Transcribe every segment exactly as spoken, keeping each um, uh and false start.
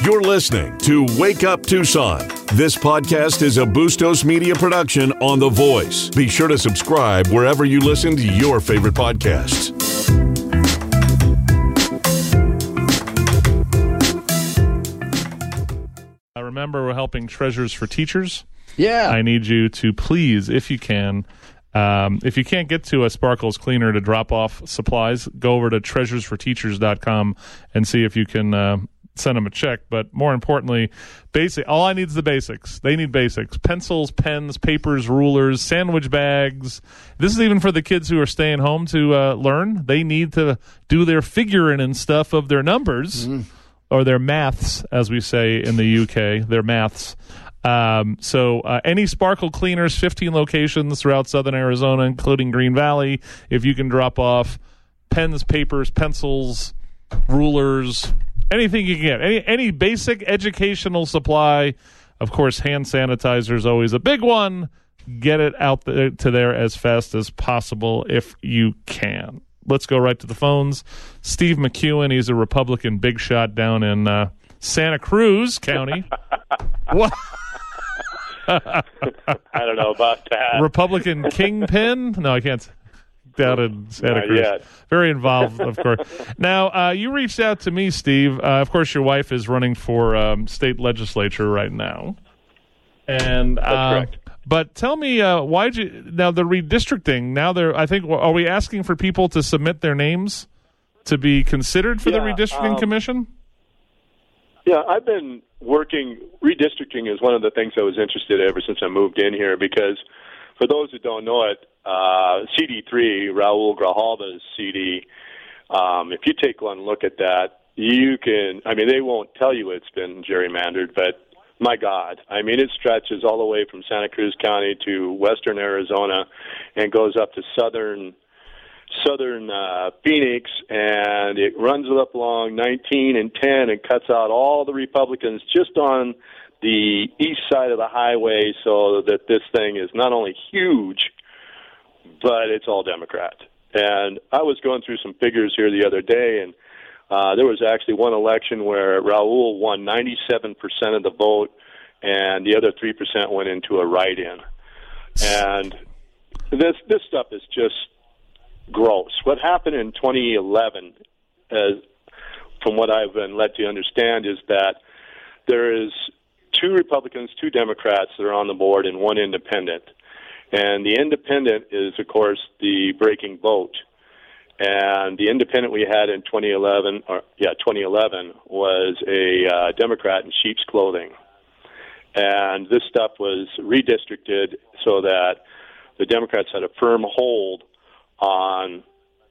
You're listening to Wake Up Tucson. This podcast is a Bustos Media production on The Voice. Be sure to subscribe wherever you listen to your favorite podcasts. I remember we're helping Treasures for Teachers. Yeah. I need you to please, if you can, um, if you can't get to a Sparkles cleaner to drop off supplies, go over to treasures for teachers dot com and see if you can uh, send them a check. But more importantly, basic. All I need is the basics. They need basics: pencils, pens, papers, rulers, sandwich bags. This is even for the kids who are staying home to uh, learn. They need to do their figuring and stuff of their numbers, mm. or their maths, as we say in the U K, their maths. Um, so uh, any Sparkle cleaners, fifteen locations throughout southern Arizona, including Green Valley. If you can drop off pens, papers, pencils, rulers, anything you can get, any any basic educational supply. Of course, hand sanitizer is always a big one. Get it out there to there as fast as possible if you can. Let's go right to the phones. Steve McEwen, he's a Republican big shot down in uh, Santa Cruz County. What? I don't know about that. Republican kingpin? No, I can't. Down in Santa Not Cruz. yet. Very involved, of course. Now, uh, you reached out to me, Steve. Uh, of course, your wife is running for um, state legislature right now. And That's uh, correct. But tell me, uh, why'd you now the redistricting? Now they're, I think, are we asking for people to submit their names to be considered for Yeah, the redistricting um, commission? Yeah, I've been working. Redistricting is one of the things I was interested in ever since I moved in here, because for those who don't know it, uh, C D three, Raul Grijalva's C D, um, if you take one look at that, you can, I mean, they won't tell you it's been gerrymandered, but my God, I mean, it stretches all the way from Santa Cruz County to western Arizona and goes up to southern southern uh, Phoenix, and it runs up along nineteen and ten and cuts out all the Republicans just on the east side of the highway, so that this thing is not only huge, but it's all Democrat. And I was going through some figures here the other day, and uh, there was actually one election where Raul won ninety-seven percent of the vote, and the other three percent went into a write-in. And this this stuff is just gross. What happened in twenty eleven, uh, from what I've been led to understand, is that there is two Republicans, two Democrats that are on the board, and one independent. And the independent is, of course, the breaking vote. And the independent we had in twenty eleven, or yeah, twenty eleven was a uh, Democrat in sheep's clothing. And this stuff was redistricted so that the Democrats had a firm hold on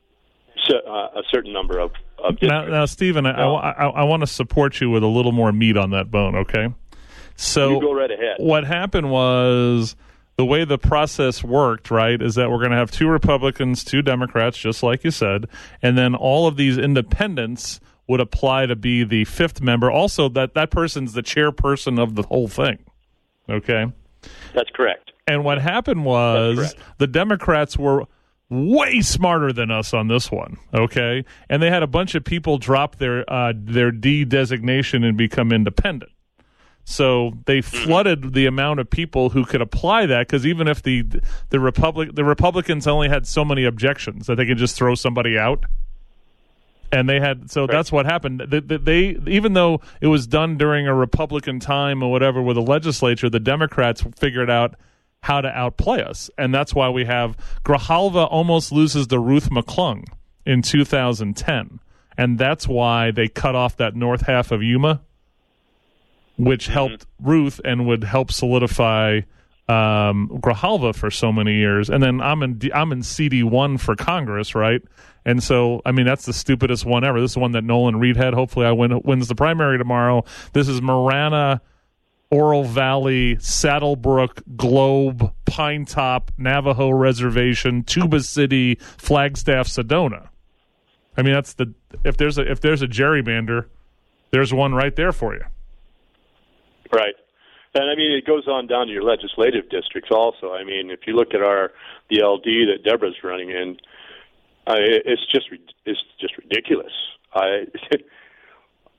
a certain number of, of now, now, Stephen, I, now, I, I, I want to support you with a little more meat on that bone, okay? So you go right ahead. What happened was the way the process worked, right, is that we're going to have two Republicans, two Democrats, just like you said, and then all of these independents would apply to be the fifth member. Also, that, that person's the chairperson of the whole thing, okay? That's correct. And what happened was the Democrats were way smarter than us on this one, okay? And they had a bunch of people drop their uh, their D designation and become independent. So they flooded the amount of people who could apply that, because even if the the Republic the Republicans only had so many objections that they could just throw somebody out. And they had, so right. That's what happened. They, they, even though it was done during a Republican time or whatever with the legislature, the Democrats figured out how to outplay us. And that's why we have Grijalva almost loses to Ruth McClung in two thousand ten. And that's why they cut off that north half of Yuma, which mm-hmm. helped Ruth and would help solidify um, Grijalva for so many years. And then I'm in D, I'm in C D one for Congress, right? And so, I mean, that's the stupidest one ever. This is one that Nolan Reed had. Hopefully I win, wins the primary tomorrow. This is Marana, Oral Valley, Saddlebrook, Globe, Pine Top, Navajo Reservation, Tuba City, Flagstaff, Sedona. I mean, that's the if there's a if there's a gerrymander, there's one right there for you. Right. And I mean, it goes on down to your legislative districts also. I mean, if you look at our the L D that Deborah's running in, I, it's just it's just ridiculous. I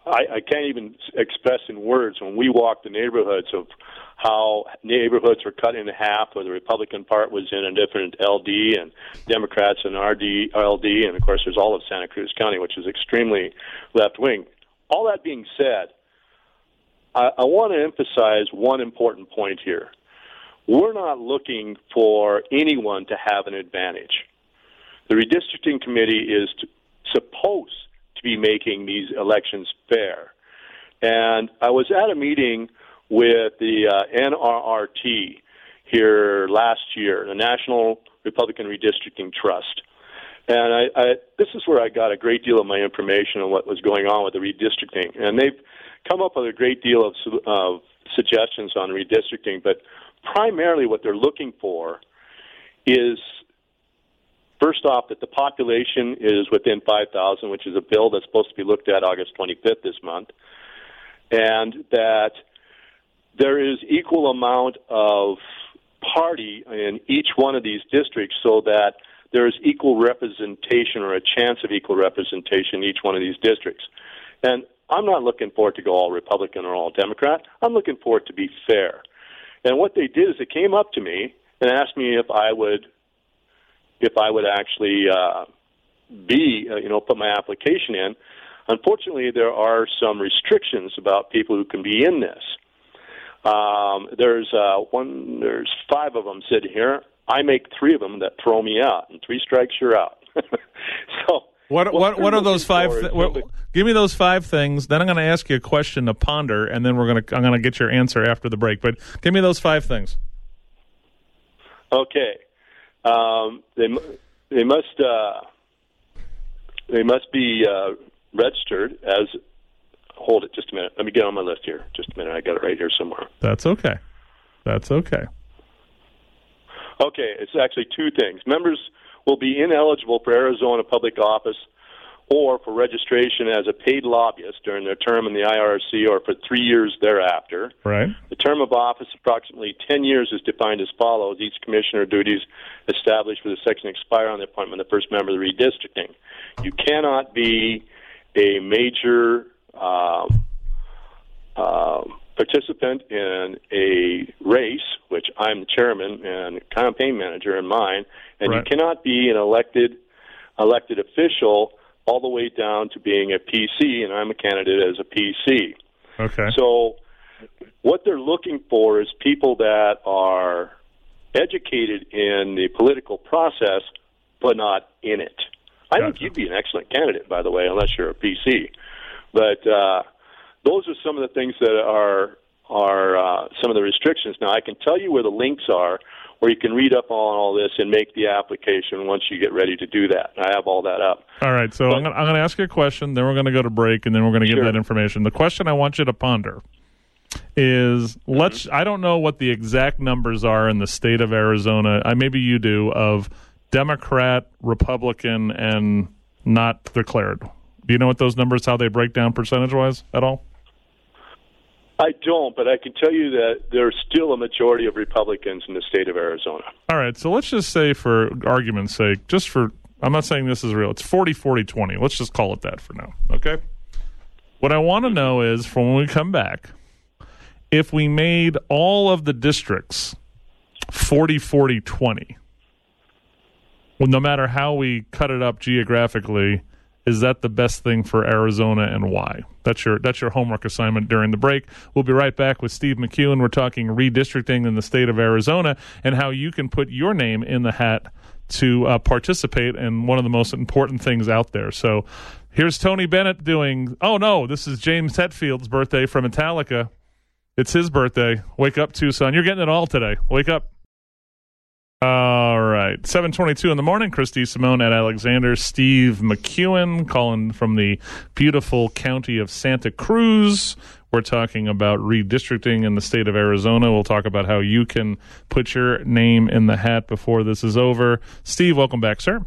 I, I can't even express in words when we walked the neighborhoods of how neighborhoods were cut in half, where the Republican part was in a different L D and Democrats in R D, L D, and of course there's all of Santa Cruz County, which is extremely left-wing. All that being said, I, I want to emphasize one important point here. We're not looking for anyone to have an advantage. The redistricting committee is to, supposed to be making these elections fair. And I was at a meeting with the uh, N R R T here last year, the National Republican Redistricting Trust. And I, I, this is where I got a great deal of my information on what was going on with the redistricting. And they've come up with a great deal of, of suggestions on redistricting, but primarily what they're looking for is, first off, that the population is within five thousand, which is a bill that's supposed to be looked at August twenty-fifth this month, and that there is equal amount of party in each one of these districts so that there is equal representation or a chance of equal representation in each one of these districts. And I'm not looking for it to go all Republican or all Democrat. I'm looking for it to be fair. And what they did is they came up to me and asked me if I would if I would actually uh, be, uh, you know, put my application in. Unfortunately, there are some restrictions about people who can be in this. Um, there's uh, one. There's five of them sitting here. I make three of them that throw me out, and three strikes, you're out. so, what what what are those five? Th- what, really, give me those five things. Then I'm going to ask you a question to ponder, and then we're going to I'm going to get your answer after the break. But give me those five things. Okay, um, they they must uh, they must be uh, registered as. Hold it just a minute. Let me get on my list here. Just a minute. I got it right here somewhere. That's okay. That's okay. Okay, it's actually two things. Members will be ineligible for Arizona public office or for registration as a paid lobbyist during their term in the I R C or for three years thereafter. Right. The term of office, approximately ten years, is defined as follows. Each commissioner duties established for the section expire on the appointment of the first member of the redistricting. You cannot be a major Um, uh, participant in a race, which I'm the chairman and campaign manager in mine, and right. you cannot be an elected elected official all the way down to being a P C, and I'm a candidate as a P C. Okay. So what they're looking for is people that are educated in the political process, but not in it. I Gotcha. think you'd be an excellent candidate, by the way, unless you're a P C. But uh, those are some of the things that are are uh, some of the restrictions. Now, I can tell you where the links are, where you can read up on all this and make the application once you get ready to do that. I have all that up. All right, so but, I'm going to ask you a question, then we're going to go to break, and then we're going to give sure. that information. The question I want you to ponder is, mm-hmm. let's. I don't know what the exact numbers are in the state of Arizona. I, maybe you do, of Democrat, Republican, and not declared. Do you know what those numbers, how they break down percentage-wise at all? I don't, but I can tell you that there's still a majority of Republicans in the state of Arizona. All right, so let's just say, for argument's sake, just for, I'm not saying this is real, it's forty, forty, twenty. Let's just call it that for now, okay? What I want to know is, for when we come back, if we made all of the districts forty, forty, twenty, well, no matter how we cut it up geographically, is that the best thing for Arizona, and why? That's your that's your homework assignment during the break. We'll be right back with Steve McEwen. We're talking redistricting in the state of Arizona and how you can put your name in the hat to uh, participate in one of the most important things out there. So here's Tony Bennett doing, oh no, this is James Hetfield's birthday from Metallica. It's his birthday. Wake up, Tucson. You're getting it all today. Wake up. All right, seven twenty-two in the morning. Christy Simone at Alexander. Steve McEwen calling from the beautiful county of Santa Cruz. We're talking about redistricting in the state of Arizona. We'll talk about how you can put your name in the hat before this is over. Steve, welcome back, sir.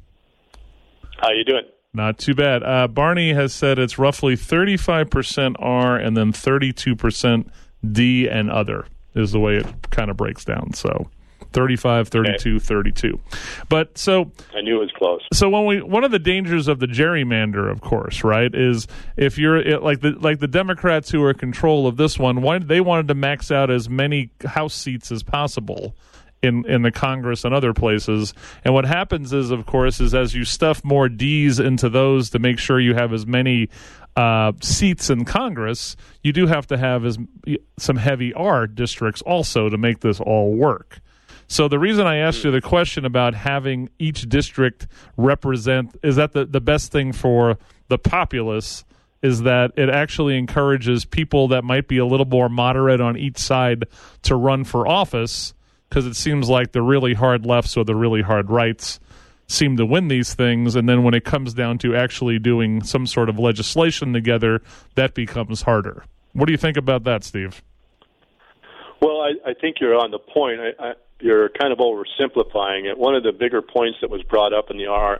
How you doing? Not too bad. Uh, Barney has said it's roughly thirty-five percent R and then thirty-two percent D and other is the way it kind of breaks down. So thirty-five, thirty-two, okay. thirty-two. But so I knew it was close. So when we one of the dangers of the gerrymander, of course, right, is if you're like the like the Democrats who are in control of this one, why they wanted to max out as many House seats as possible in in the Congress and other places. And what happens is, of course, is as you stuff more D's into those to make sure you have as many uh, seats in Congress, you do have to have as some heavy R districts also to make this all work. So the reason I asked you the question about having each district represent, is that the, the best thing for the populace, is that it actually encourages people that might be a little more moderate on each side to run for office, because it seems like the really hard lefts or the really hard rights seem to win these things, and then when it comes down to actually doing some sort of legislation together, that becomes harder. What do you think about that, Steve? Well, I, I think you're on the point. I, I, you're kind of oversimplifying it. One of the bigger points that was brought up in the R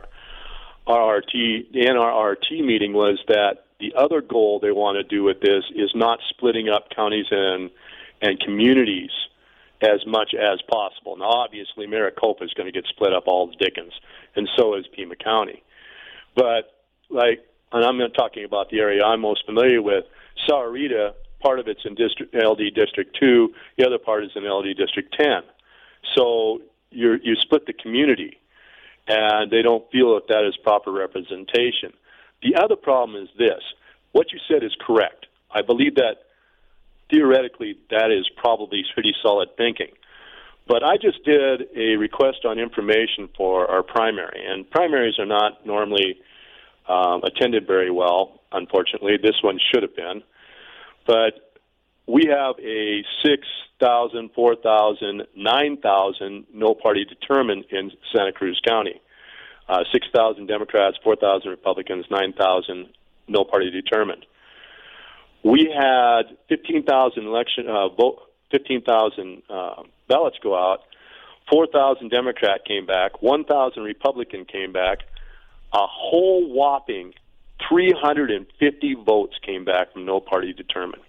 R T, the N R R T meeting was that the other goal they want to do with this is not splitting up counties and and communities as much as possible. Now, obviously, Maricopa is going to get split up all the dickens, and so is Pima County. But, like, and I'm not talking about the area I'm most familiar with, Sahuarita, part of it's in District L D District two, the other part is in L D District ten. So you're, you split the community, and they don't feel that that is proper representation. The other problem is this. What you said is correct. I believe that theoretically that is probably pretty solid thinking. But I just did a request on information for our primary, and primaries are not normally um, attended very well, unfortunately. This one should have been. But we have a six thousand, four thousand, nine thousand no party determined in Santa Cruz County. Uh, six thousand Democrats, four thousand Republicans, nine thousand no party determined. We had fifteen thousand election uh, vote, fifteen thousand uh, ballots go out. four thousand Democrat came back. one thousand Republican came back. A whole whopping three hundred fifty votes came back from no party determined.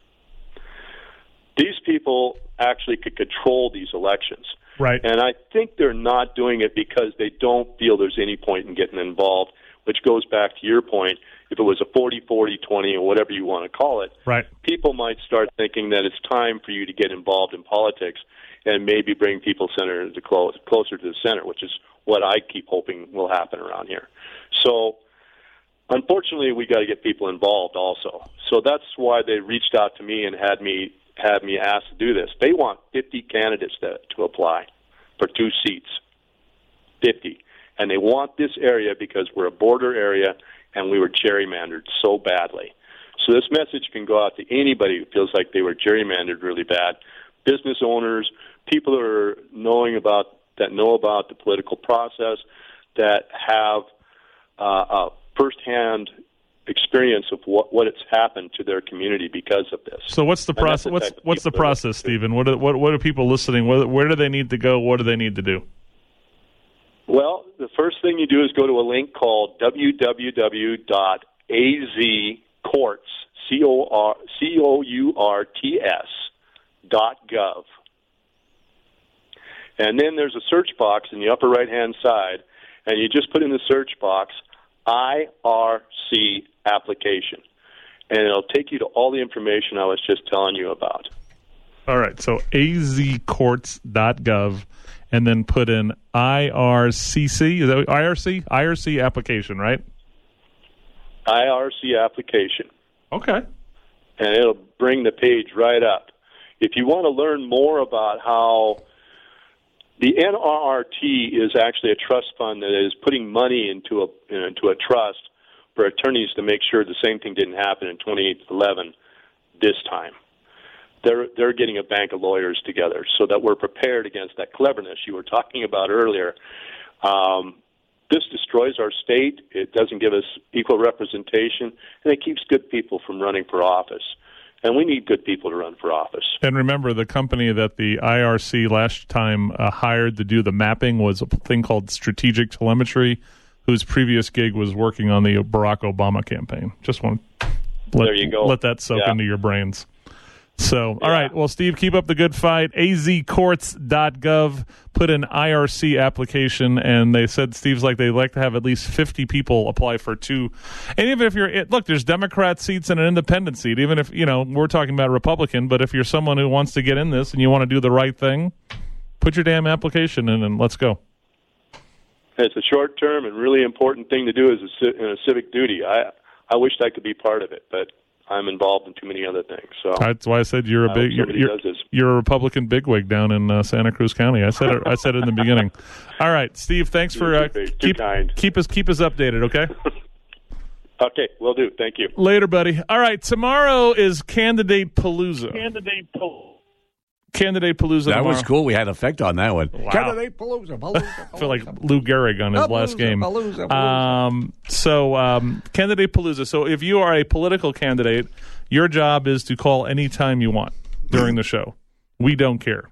These people actually could control these elections. Right. And I think they're not doing it because they don't feel there's any point in getting involved, which goes back to your point. If it was a forty, forty, twenty, or whatever you want to call it, right, people might start thinking that it's time for you to get involved in politics and maybe bring people center to close, closer to the center, which is what I keep hoping will happen around here. So, unfortunately, we got to get people involved also. So that's why they reached out to me and had me had me asked to do this. They want fifty candidates to, to apply for two seats, fifty. And they want this area because we're a border area and we were gerrymandered so badly. So this message can go out to anybody who feels like they were gerrymandered really bad. Business owners, people that are knowing about that know about the political process, that have uh, a firsthand experience of what what has happened to their community because of this. So what's the process? What's what's the process, Stephen? What are, what what are people listening? Where, where do they need to go? What do they need to do? Well, the first thing you do is go to a link called w w w dot a z courts, C O R C O U R T S dot gov. And then there's a search box in the upper right-hand side, and you just put in the search box I R C application, and it'll take you to all the information I was just telling you about. All right, so a z courts dot gov, and then put in I R C C. Is that I R C? I R C application, right? I R C application. Okay. And it'll bring the page right up. If you want to learn more about how the N R R T is actually a trust fund that is putting money into a into a trust for attorneys to make sure the same thing didn't happen in twenty eleven this time. They're they're getting a bank of lawyers together so that we're prepared against that cleverness you were talking about earlier. Um, this destroys our state. It doesn't give us equal representation, and it keeps good people from running for office. And we need good people to run for office. And remember, the company that the I R C last time uh, hired to do the mapping was a thing called Strategic Telemetry, whose previous gig was working on the Barack Obama campaign. Just want to let, there you go. let that soak yeah. into your brains. So, all Yeah. right. Well, Steve, keep up the good fight. a z courts dot gov put an I R C application, and they said, Steve's like, they'd like to have at least fifty people apply for two. And even if you're, it, look, there's Democrat seats and an independent seat. Even if, you know, we're talking about Republican, but if you're someone who wants to get in this and you want to do the right thing, put your damn application in and let's go. It's a short-term and really important thing to do as a, a civic duty. I I wished I could be part of it, but I'm involved in too many other things. So that's why I said you're a big you're, you're, you're a Republican bigwig down in uh, Santa Cruz County. I said it, I said it in the beginning. All right, Steve. Thanks for uh, keep kind. keep us keep us updated. Okay. Okay, will do. Thank you. Later, buddy. All right, tomorrow is Candidate Palooza. Candidate Palooza. Candidate Palooza. That tomorrow. was cool. We had effect on that one. Wow. Candidate Palooza. Palooza, Palooza. I feel like Lou Gehrig on his Palooza, last game. Palooza, Palooza. Um, so, um, Candidate Palooza. So, if you are a political candidate, your job is to call any time you want during the show. We don't care.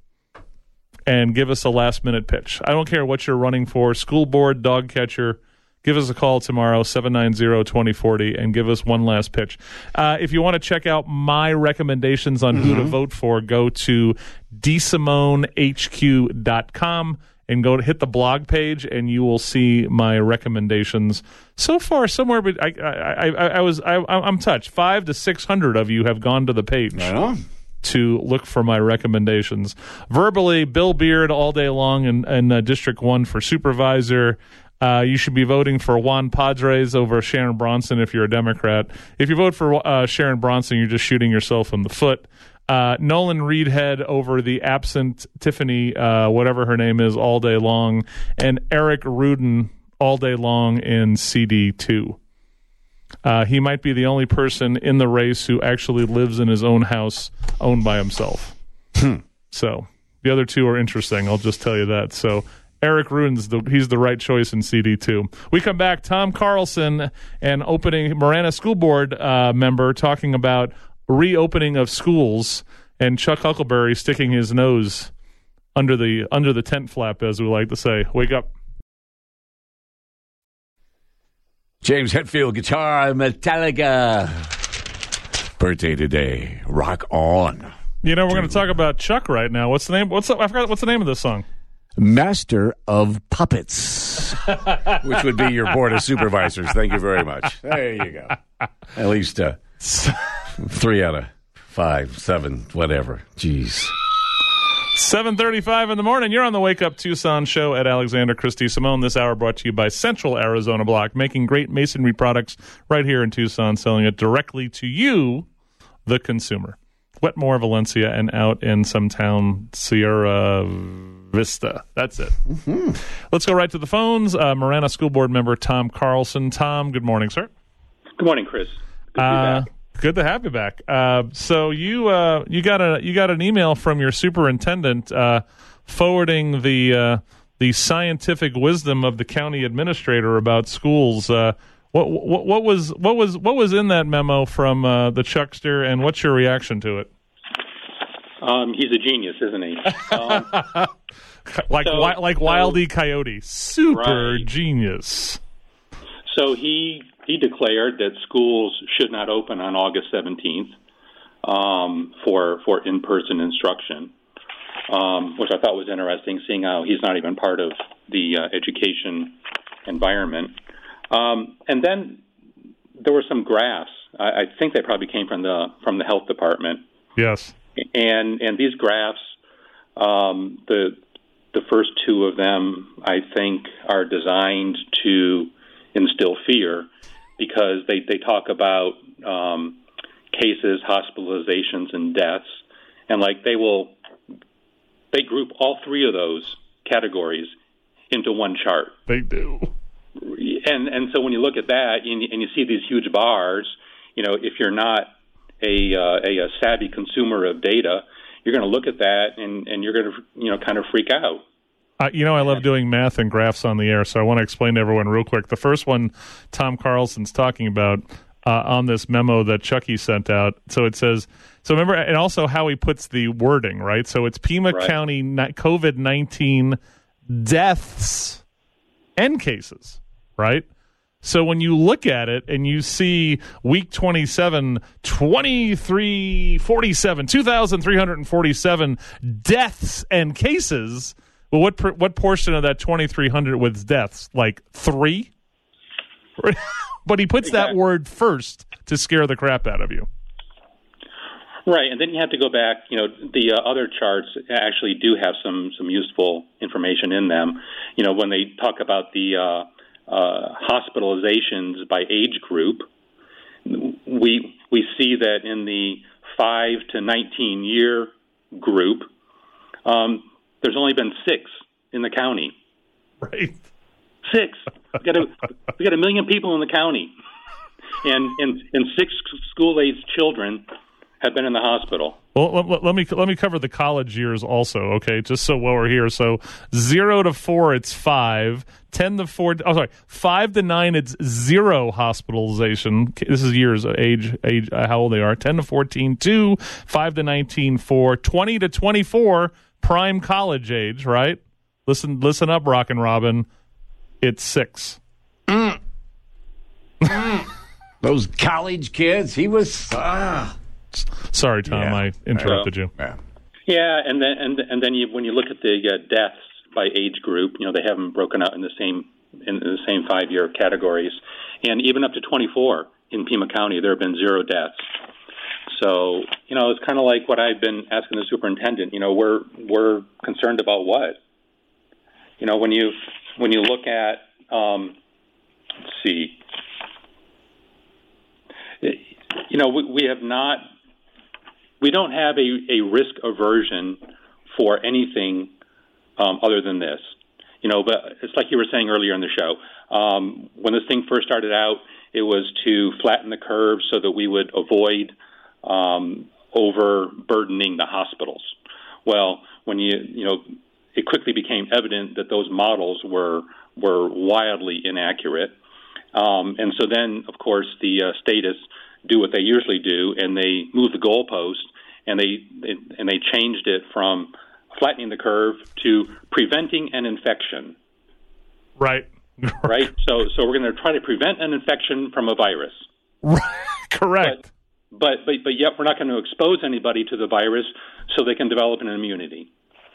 And give us a last-minute pitch. I don't care what you're running for, school board, dog catcher. Give us a call tomorrow, seven nine zero, two zero four zero, and give us one last pitch. Uh, if you want to check out my recommendations on mm-hmm. who to vote for, go to d simone h q dot com and go to hit the blog page, and you will see my recommendations. So far, somewhere, but I, I, I, I was, I, I'm touched. Five to six hundred of you have gone to the page. Right on. To look for my recommendations. Verbally, Bill Beard all day long in, in uh, District one for supervisor. Uh, you should be voting for Juan Padres over Sharon Bronson if you're a Democrat. If you vote for uh, Sharon Bronson, you're just shooting yourself in the foot. Uh, Nolan Reedhead over the absent Tiffany, uh, whatever her name is, all day long. And Eric Rudin all day long in C D two. Uh, he might be the only person in the race who actually lives in his own house owned by himself. Hmm. So the other two are interesting. I'll just tell you that. So Eric Rudin's the, he's the right choice in C D two. We come back, Tom Carlson and opening Marana School Board uh, member talking about reopening of schools, and Chuck Huckleberry sticking his nose under the under the tent flap, as we like to say. Wake up. James Hetfield, guitar, Metallica. Birthday today. Rock on. You know, we're going to talk about Chuck right now. What's the name? What's the, I forgot. What's the name of this song? Master of Puppets, which would be your board of supervisors. Thank you very much. There you go. At least uh, three out of five, seven, whatever. Jeez. seven thirty-five in the morning. You're on the Wake Up Tucson show at Alexander Christie Simone. This hour brought to you by Central Arizona Block, making great masonry products right here in Tucson, selling it directly to you, the consumer. Wetmore, Valencia, and out in some town, Sierra Vista. That's it. Mm-hmm. Let's go right to the phones. Uh, Marana School Board member Tom Carlson. Tom, good morning, sir. Good morning, Chris. Good to uh, be back. Good to have you back. Uh, so you uh, you got a you got an email from your superintendent uh, forwarding the uh, the scientific wisdom of the county administrator about schools. Uh, what, what what was what was what was in that memo from uh, the Chuckster, and what's your reaction to it? Um, he's a genius, isn't he? Um, like so, wi- like so, Wile E. Coyote, super right. genius. So he he declared that schools should not open on August seventeenth um, for for in-person instruction, um, which I thought was interesting, seeing how he's not even part of the uh, education environment. Um, and then there were some graphs. I, I think they probably came from the from the health department. Yes. And and these graphs, um, the the first two of them, I think, are designed to instill fear, because they, they talk about um, cases, hospitalizations, and deaths, and like they will they group all three of those categories into one chart. They do. And and so when you look at that and you, and you see these huge bars, you know, if you're not a uh, a, a savvy consumer of data, you're going to look at that and, and you're going to, you know, kind of freak out. Uh, you know, I love doing math and graphs on the air, so I want to explain to everyone real quick. The first one Tom Carlson's talking about uh, on this memo that Chucky sent out. So it says, so remember, and also how he puts the wording, right? So it's Pima Right. County COVID nineteen deaths and cases, right? So when you look at it and you see week twenty-seven, twenty-three forty-seven, two thousand three hundred forty-seven deaths and cases, well, what what portion of that twenty-three hundred was deaths? Like three? But he puts exactly. that word first to scare the crap out of you. Right, and then you have to go back. You know, the uh, other charts actually do have some some useful information in them. You know, when they talk about the uh, uh, hospitalizations by age group, we we see that in the five to nineteen year group, um, there's only been six in the county. Right. Six. We got a we got a million people in the county, and and, and six school-aged children have been in the hospital. Well, let, let me let me cover the college years also, okay? Just so while we're here, so zero to four, it's five. Ten to four, oh sorry, five to nine, it's zero hospitalization. This is years, age, age, uh, how old they are. Ten to fourteen, two. Five to nineteen, four. Twenty to twenty-four, prime college age, right? Listen, listen up, Rockin' Robin. It's six. Mm. Mm. Those college kids, he was. Ah. Sorry, Tom, yeah. I interrupted you. Yeah, yeah, and then and and then you, when you look at the uh, deaths by age group, you know they have them broken out in the same in the same five year categories, and even up to twenty-four in Pima County, there have been zero deaths. So you know it's kind of like what I've been asking the superintendent. You know, we're we're concerned about what? You know, when you when you look at um, let's see, you know, we, we have not. We don't have a, a risk aversion for anything um, other than this. You know, but it's like you were saying earlier in the show. Um, when this thing first started out, it was to flatten the curve so that we would avoid um, overburdening the hospitals. Well, when you, you know, it quickly became evident that those models were were wildly inaccurate. Um, and so then, of course, the uh, statists do what they usually do, and they move the goalpost, and they, they and they changed it from flattening the curve to preventing an infection. Right. Right. So so we're going to try to prevent an infection from a virus. Right. Correct. But, but but but yet we're not going to expose anybody to the virus so they can develop an immunity.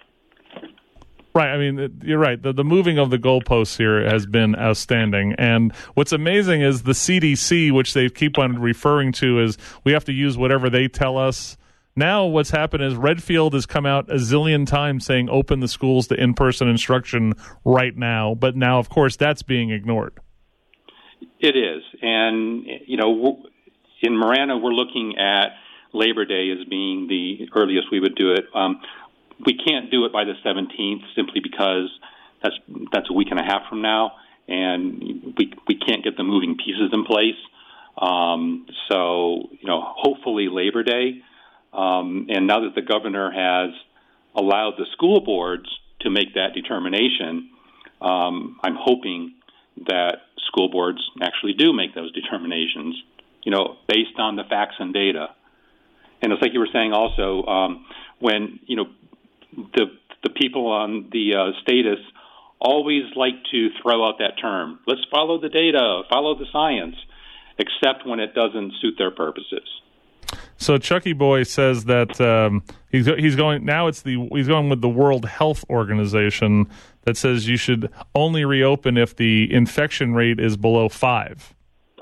Right. I mean, you're right. The, the moving of the goalposts here has been outstanding. And what's amazing is the C D C, which they keep on referring to as we have to use whatever they tell us. Now what's happened is Redfield has come out a zillion times saying open the schools to in-person instruction right now. But now, of course, that's being ignored. It is. And, you know, in Marana, we're looking at Labor Day as being the earliest we would do it. Um, We can't do it by the seventeenth simply because that's that's a week and a half from now, and we we can't get the moving pieces in place. Um, so, you know, hopefully Labor Day. Um, and now that the governor has allowed the school boards to make that determination, um, I'm hoping that school boards actually do make those determinations, you know, based on the facts and data. And it's like you were saying also, um, when, you know, the the people on the uh, statists always like to throw out that term. Let's follow the data, follow the science, except when it doesn't suit their purposes. So Chucky Boy says that um, he's he's going now. It's the he's going with the World Health Organization that says you should only reopen if the infection rate is below five.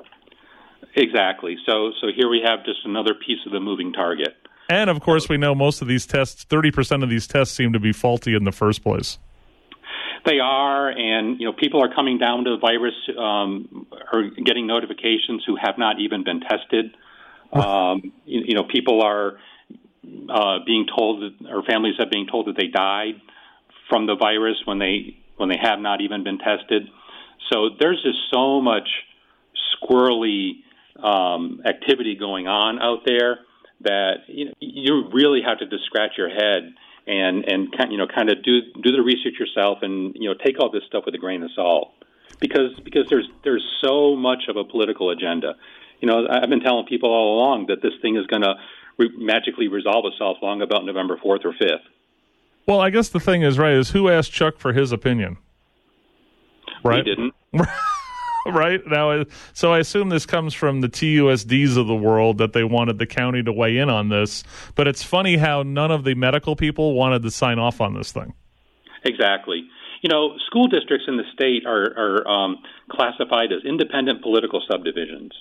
Exactly. So so here we have just another piece of the moving target. And, of course, we know most of these tests, thirty percent of these tests seem to be faulty in the first place. They are, and, you know, people are coming down to the virus um, or getting notifications who have not even been tested. Um, you, you know, people are uh, being told, that, or families are being told that they died from the virus when they when they have not even been tested. So there's just so much squirrely um, activity going on out there that you know, you really have to just scratch your head and and you know kind of do do the research yourself and you know take all this stuff with a grain of salt because because there's there's so much of a political agenda. You know, I've been telling people all along that this thing is going to re- magically resolve itself long about November fourth or fifth. Well, I guess the thing is right is who asked Chuck for his opinion? Right? We didn't. Right now, so I assume this comes from the T U S Ds of the world that they wanted the county to weigh in on this. But it's funny how none of the medical people wanted to sign off on this thing. Exactly. You know, school districts in the state are, are um, classified as independent political subdivisions,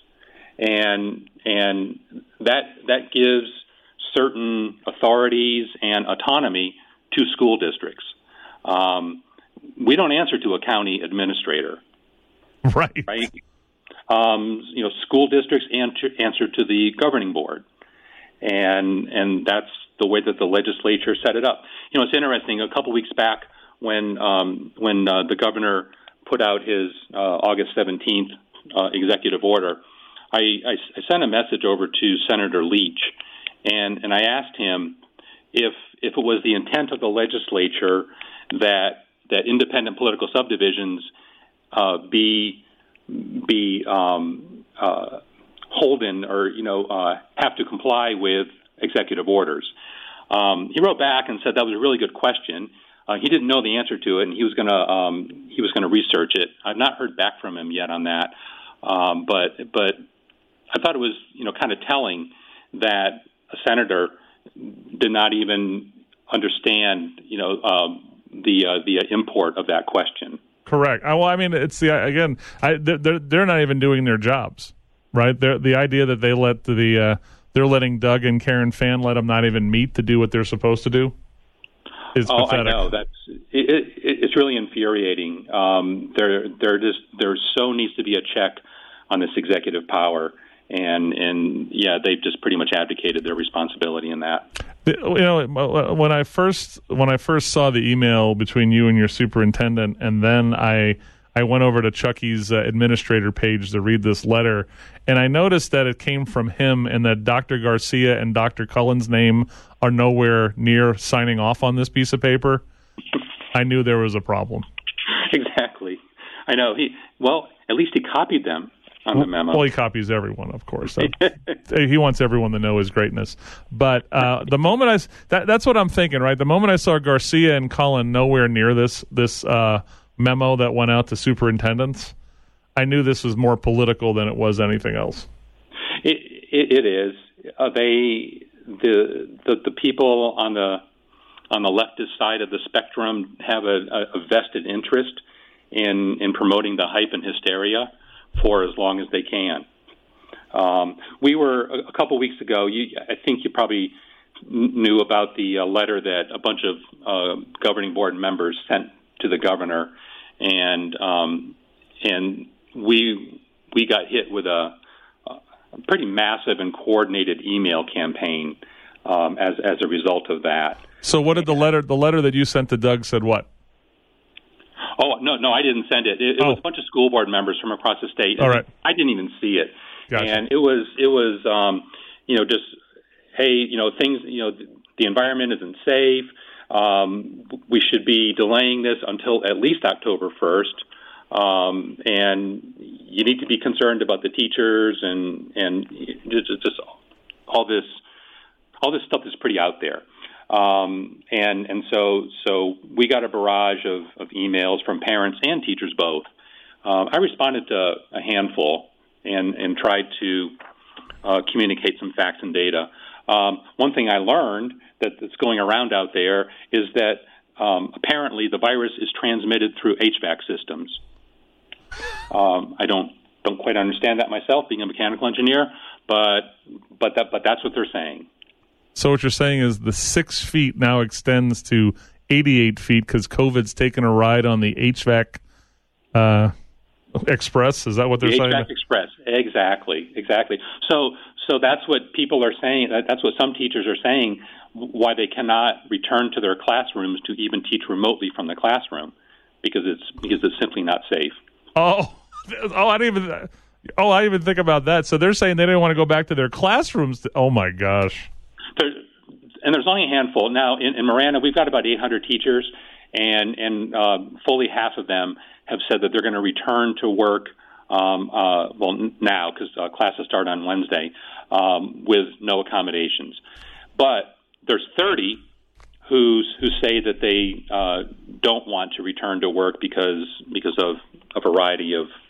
and and that that gives certain authorities and autonomy to school districts. Um, we don't answer to a county administrator. Right. Right. Um, you know, school districts answer, answer to the governing board, and and that's the way that the legislature set it up. You know, it's interesting. A couple weeks back, when um, when uh, the governor put out his uh, August seventeenth uh, executive order, I, I, I sent a message over to Senator Leach, and and I asked him if if it was the intent of the legislature that that independent political subdivisions Uh, be be um, uh, holden or you know uh, have to comply with executive orders. Um, he wrote back and said that was a really good question. Uh, he didn't know the answer to it, and he was going to um, he was going to research it. I've not heard back from him yet on that, um, but but I thought it was you know kind of telling that a senator did not even understand you know um, the uh, the import of that question. Correct. I, well, I mean, it's the again. I, they're they're not even doing their jobs, right? They're, the idea that they let the uh, they're letting Doug and Karen Fann let them not even meet to do what they're supposed to do is oh, pathetic. I know that's it, it, it's really infuriating. Um, there there just there so needs to be a check on this executive power, and and yeah, they've just pretty much abdicated their responsibility in that. You know, when I first when I first saw the email between you and your superintendent, and then I I went over to Chucky's uh, administrator page to read this letter, and I noticed that it came from him, and that Doctor Garcia and Doctor Cullen's name are nowhere near signing off on this piece of paper. I knew there was a problem. Exactly. I know. He well, at least he copied them on the memo. Well, he copies everyone, of course. He wants everyone to know his greatness. But uh, the moment I that, that's what I'm thinking, right? The moment I saw Garcia and Cullen nowhere near this this uh, memo that went out to superintendents, I knew this was more political than it was anything else. It, it, it is. Uh, they the, the the people on the on the leftist side of the spectrum have a, a vested interest in in promoting the hype and hysteria for as long as they can. Um, we were a, a couple weeks ago. You, I think you probably n- knew about the uh, letter that a bunch of uh, governing board members sent to the governor, and um, and we we got hit with a, a pretty massive and coordinated email campaign um, as as a result of that. So, what did the letter the letter that you sent to Doug said? What? Oh, no, no, I didn't send it. It, it oh. was a bunch of school board members from across the state. All right. I didn't even see it. Gotcha. And it was, it was, um, you know, just, hey, you know, things, you know, the environment isn't safe. Um, we should be delaying this until at least October first. Um, and you need to be concerned about the teachers and, and just, just all this, all this stuff is pretty out there. Um, and, and so, so we got a barrage of, of emails from parents and teachers both. Um, I responded to a handful and, and tried to uh, communicate some facts and data. Um, one thing I learned that, that's going around out there is that um, apparently the virus is transmitted through H V A C systems. Um, I don't don't quite understand that myself, being a mechanical engineer, but but that but that's what they're saying. So what you're saying is the six feet now extends to eighty-eight feet because COVID's taken a ride on the H V A C uh, Express. Is that what they're the saying? H V A C Express, exactly, exactly. So, so that's what people are saying. That's what some teachers are saying. Why they cannot return to their classrooms to even teach remotely from the classroom because it's because it's simply not safe. Oh, oh, I didn't even. Oh, I didn't even think about that. So they're saying they didn't want to go back to their classrooms. To, oh my gosh. There, and there's only a handful. Now, in, in Marana, we've got about eight hundred teachers, and, and uh, fully half of them have said that they're going to return to work, um, uh, well, n- now, because uh, classes start on Wednesday, um, with no accommodations. But there's thirty who's, who say that they uh, don't want to return to work because because of a variety of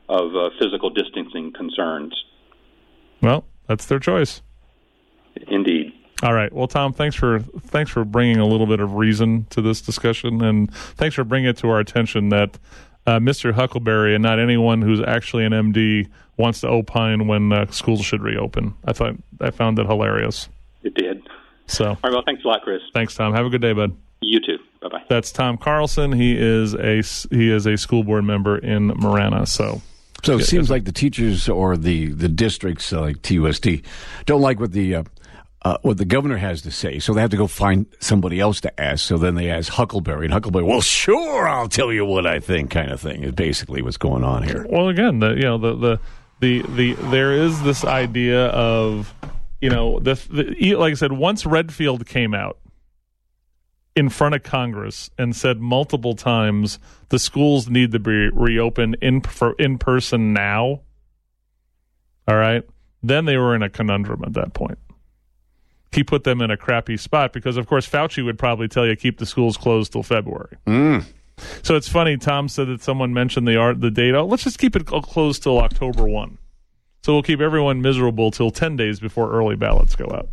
of uh, physical distancing concerns. Well, that's their choice. Indeed. All right. Well, Tom, thanks for thanks for bringing a little bit of reason to this discussion, and thanks for bringing it to our attention that uh, Mister Huckleberry and not anyone who's actually an M D wants to opine when uh, schools should reopen. I thought I found it hilarious. It did. So, all right. Well, thanks a lot, Chris. Thanks, Tom. Have a good day, bud. You too. Bye bye. That's Tom Carlson. He is a he is a school board member in Marana. So. So it seems like the teachers or the, the districts, uh, like T U S D, don't like what the uh, uh, what the governor has to say. So they have to go find somebody else to ask. So then they ask Huckleberry, and Huckleberry, well, sure, I'll tell you what I think, kind of thing. Is basically what's going on here. Well, again, the you know the the the, the there is this idea of you know the, the like I said, once Redfield came out in front of Congress and said multiple times the schools need to be reopened in for in person now. All right, then they were in a conundrum at that point. He put them in a crappy spot because, of course, Fauci would probably tell you keep the schools closed till February. Mm. So it's funny. Tom said that someone mentioned the art the date. Oh, let's just keep it closed till October first. So we'll keep everyone miserable till ten days before early ballots go out.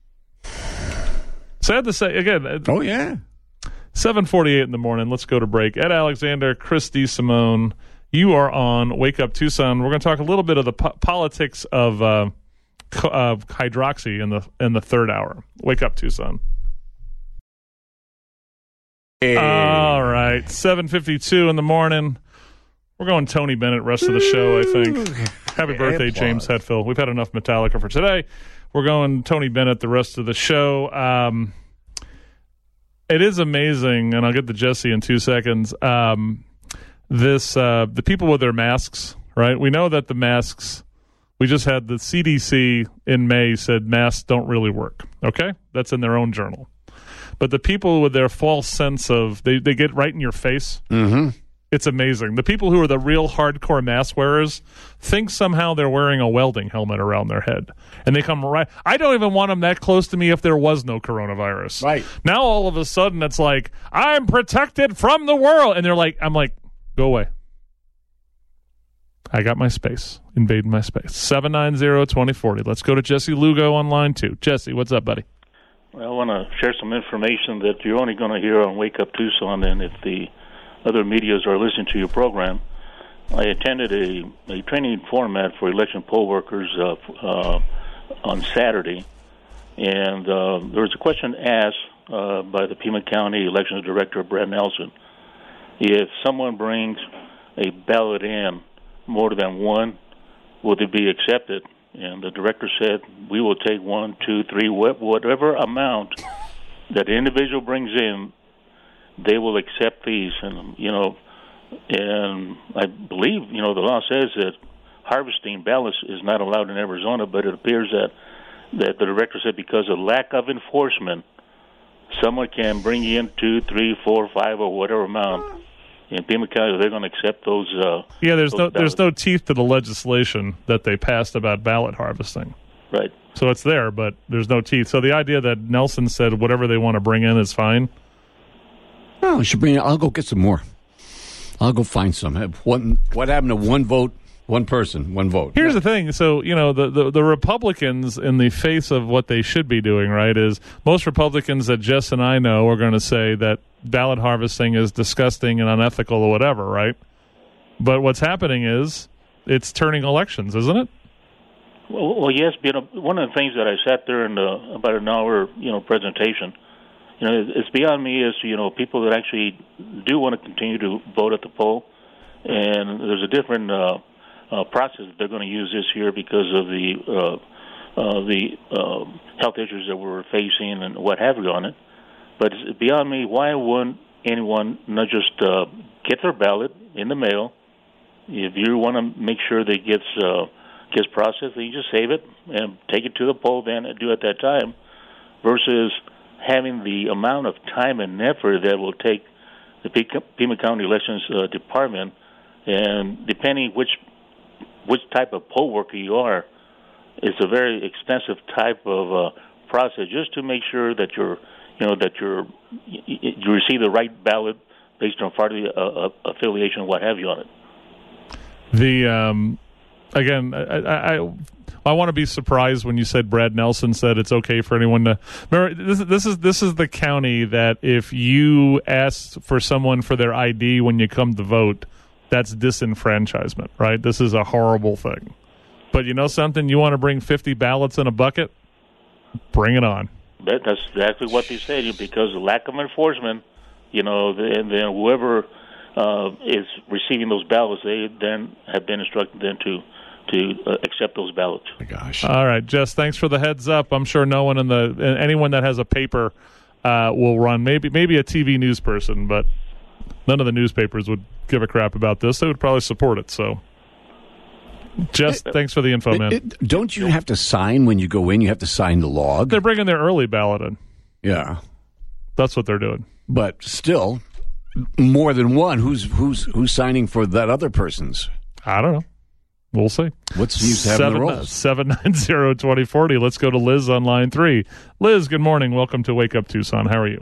Sad to say, again. Oh, yeah. seven forty-eight in the morning. Let's go to break. Ed Alexander, Chris DeSimone, you are on Wake Up Tucson. We're going to talk a little bit of the po- politics of uh, co- of hydroxy in the in the third hour. Wake Up Tucson. Hey. All right, seven fifty-two in the morning. We're going Tony Bennett rest of the show, I think. Happy birthday, James Hetfield. We've had enough Metallica for today. We're going Tony Bennett the rest of the show. Um, it is amazing, and I'll get to Jesse in two seconds. Um, this uh, the people with their masks, right? We know that the masks, we just had the C D C in May said masks don't really work, okay? That's in their own journal. But the people with their false sense of, they, they get right in your face. Mm-hmm. It's amazing. The people who are the real hardcore mask wearers think somehow they're wearing a welding helmet around their head. And they come right. I don't even want them that close to me if there was no coronavirus. Right. Now all of a sudden it's like, I'm protected from the world. And they're like, I'm like, go away. I got my space. Invading my space. seven nine zero, two zero four zero. Let's go to Jesse Lugo on line two. Jesse, what's up, buddy? Well, I want to share some information that you're only going to hear on Wake Up Tucson, and if the other medias are listening to your program. I attended a, a training format for election poll workers uh, uh, on Saturday, and uh, there was a question asked uh, by the Pima County Elections Director, Brad Nelson. If someone brings a ballot in more than one, would it be accepted? And the director said, we will take one, two, three, whatever amount that the individual brings in, they will accept these. And, you know, and I believe, you know, the law says that harvesting ballots is not allowed in Arizona, but it appears that, that the director said because of lack of enforcement, someone can bring in two, three, four, five, or whatever amount. In Pima County, they're going to accept those. Uh, yeah, there's those no ballots. there's no teeth to the legislation that they passed about ballot harvesting. Right. So it's there, but there's no teeth. So the idea that Nelson said whatever they want to bring in is fine. Oh, should bring. I'll go get some more. I'll go find some. One. What happened to one vote, one person, one vote? Here's the thing. So, you know, the, the, the Republicans, in the face of what they should be doing, right, is most Republicans that Jess and I know are going to say that ballot harvesting is disgusting and unethical or whatever, right? But what's happening is it's turning elections, isn't it? Well, well yes. You know, one of the things that I sat there in the, about an hour, you know, presentation, you know, it's beyond me is, you know, people that actually do want to continue to vote at the poll, and there's a different uh, uh, process that they're going to use this year because of the uh, uh, the uh, health issues that we're facing and what have you on it. But it's beyond me, why wouldn't anyone not just uh, get their ballot in the mail? If you want to make sure that it gets, uh, gets processed, then you just save it and take it to the poll then and do it at that time, versus having the amount of time and effort that will take the Pima County Elections uh, Department, and depending which which type of poll worker you are, it's a very extensive type of uh, process just to make sure that you're, you know, that you're you receive the right ballot based on party uh, affiliation, what have you on it. The um, again, I, I I want to be surprised when you said Brad Nelson said it's okay for anyone to. Remember, this, this is this is the county that if you ask for someone for their I D when you come to vote, that's disenfranchisement, right? This is a horrible thing. But you know something? You want to bring fifty ballots in a bucket? Bring it on. That, that's exactly what they said. Because of lack of enforcement, you know, and then whoever uh, is receiving those ballots, they then have been instructed then to to uh, accept those ballots. Oh my gosh! All right, Jess. Thanks for the heads up. I'm sure no one in the anyone that has a paper uh, will run. Maybe maybe a T V news person, but none of the newspapers would give a crap about this. They would probably support it. So, Jess, it, thanks for the info, it, man. It, don't you have to sign when you go in? You have to sign the log. They're bringing their early ballot in. Yeah, that's what they're doing. But still, more than one. Who's who's who's signing for that other person's? I don't know. We'll see. What's the use of having the rolls? seven nine zero, two zero four zero. Let's go to Liz on line three. Liz, good morning. Welcome to Wake Up Tucson. How are you?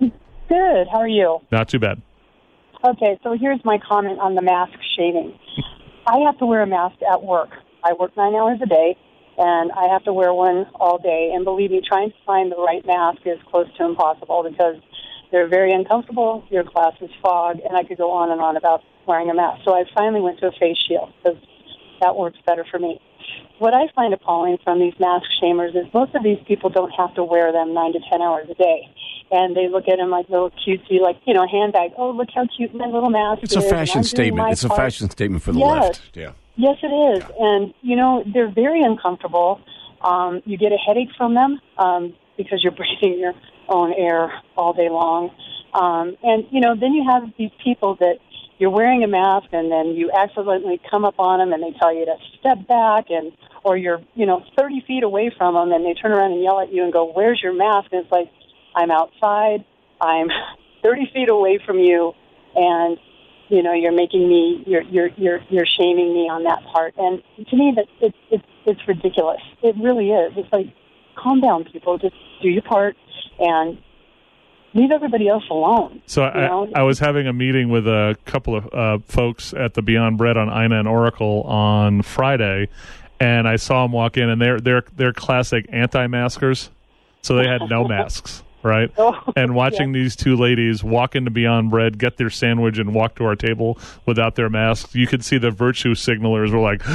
Good. How are you? Not too bad. Okay, so here's my comment on the mask shaming. I have to wear a mask at work. I work nine hours a day, and I have to wear one all day. And believe me, trying to find the right mask is close to impossible because they're very uncomfortable, your glasses fog, and I could go on and on about wearing a mask. So I finally went to a face shield because that works better for me. What I find appalling from these mask shamers is most of these people don't have to wear them nine to ten hours a day. And they look at them like little cutesy, like, you know, a handbag. Oh, look how cute my little mask it's is. It's a fashion statement. It's part. a fashion statement for the yes. left. Yeah. Yes, it is. Yeah. And, you know, they're very uncomfortable. Um, you get a headache from them um, because you're breathing your own air all day long. Um, and, you know, then you have these people that you're wearing a mask and then you accidentally come up on them and they tell you to step back, and or you're, you know, thirty feet away from them and they turn around and yell at you and go, where's your mask? And it's like, I'm outside, I'm thirty feet away from you, and, you know, you're making me, you're you're you're you're shaming me on that part. And to me, that it's it's it's ridiculous. It really is. It's like, calm down, people. Just do your part and leave everybody else alone. So I, I was having a meeting with a couple of uh, folks at the Beyond Bread on Ina and Oracle on Friday, and I saw them walk in, and they're they're they're classic anti-maskers. So they had no masks, right? Oh, and watching yeah. these two ladies walk into Beyond Bread, get their sandwich, and walk to our table without their masks, you could see the virtue signalers were like,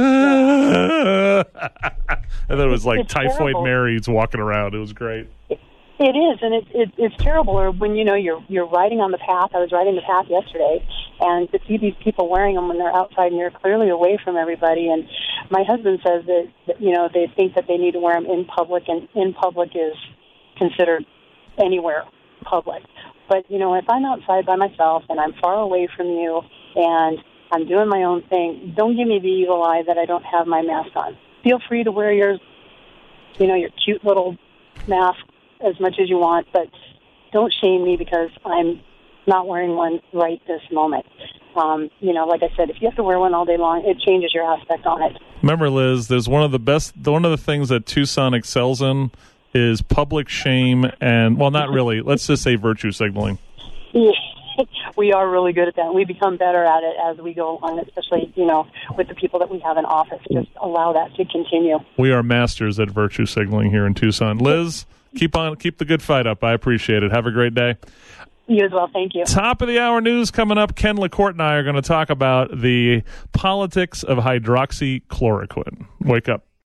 and then it was like it's Typhoid terrible. Marys walking around. It was great. It is, and it, it, it's terrible. Or when, you know, you're you're riding on the path. I was riding the path yesterday, and to see these people wearing them when they're outside and you're clearly away from everybody. And my husband says that, that you know, they think that they need to wear them in public, and in public is considered anywhere public. But, you know, if I'm outside by myself and I'm far away from you and I'm doing my own thing, don't give me the evil eye that I don't have my mask on. Feel free to wear your, you know, your cute little mask as much as you want, but don't shame me because I'm not wearing one right this moment. Um, you know, like I said, if you have to wear one all day long, it changes your aspect on it. Remember, Liz, there's one of the best, one of the things that Tucson excels in is public shame and, well, not really, let's just say virtue signaling. Yeah, we are really good at that. We become better at it as we go along, especially, you know, with the people that we have in office. Just allow that to continue. We are masters at virtue signaling here in Tucson. Liz, keep on, keep the good fight up. I appreciate it. Have a great day. You as well. Thank you. Top of the hour news coming up. Ken LaCourte and I are going to talk about the politics of hydroxychloroquine. Wake up.